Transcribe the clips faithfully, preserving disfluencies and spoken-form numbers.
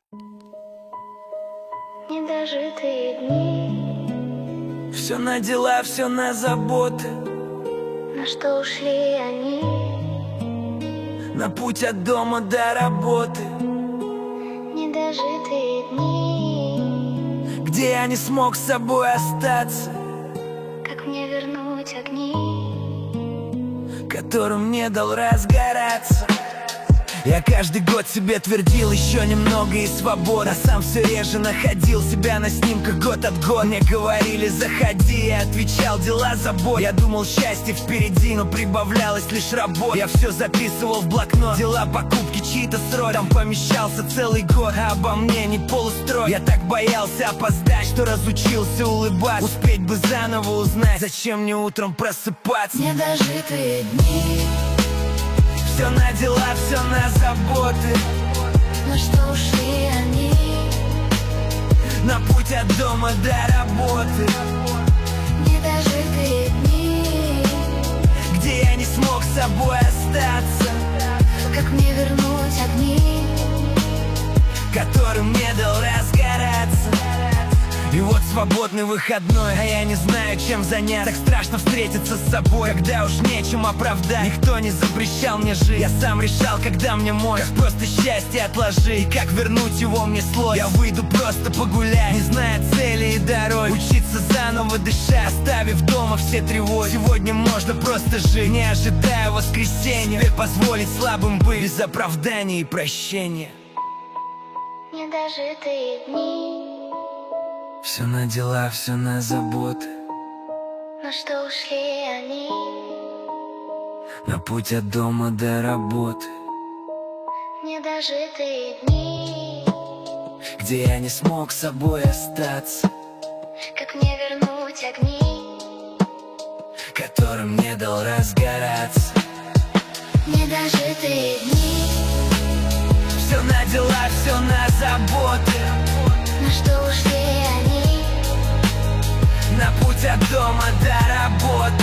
Недожитые дни. Все на дела, все на заботы. На что ушли они? На путь от дома до работы. Недожитые дни. Где я не смог с собой остаться. Как мне вернуть огни, которым не дал разгораться. Я каждый год себе твердил еще немного и свобода. Сам все реже находил себя на снимках год от года. Мне говорили заходи, я отвечал дела забот. Я думал счастье впереди, но прибавлялось лишь работа. Я все записывал в блокнот, дела, покупки, чьи-то сроки. Там помещался целый год, а обо мне не полустрой. Я так боялся опоздать, что разучился улыбаться. Успеть бы заново узнать, зачем мне утром просыпаться. Недожитые дни. Все на дела, все на заботы. На что ушли они? На путь от дома до работы. Недожитые дни. Где я не смог с собой остаться. Как мне вернуть огни, которым не дал разгораться. И вот свободный выходной, а я не знаю, чем заняться. Так страшно встретиться с собой, когда уж нечем оправдать. Никто не запрещал мне жить, я сам решал, когда мне мой. Как просто счастье отложи, и как вернуть его мне сложно. Я выйду просто погулять, не зная цели и дороги. Учиться заново дышать, оставив дома все тревоги. Сегодня можно просто жить, не ожидая воскресенья. Себе позволить слабым быть, без оправдания и прощения. Недожитые дни. Все на дела, все на заботы. На что ушли они? На путь от дома до работы. Недожитые дни. Где я не смог с собой остаться. Как мне вернуть огни, которым не дал разгораться. Недожитые дни. Все на дела, все на заботы. На что ушли они? На путь от дома до работы.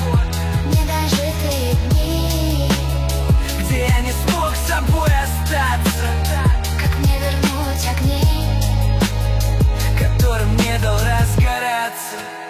Недожитые дни. Где я не смог с собой остаться. Как мне вернуть огни, которым не дал разгораться.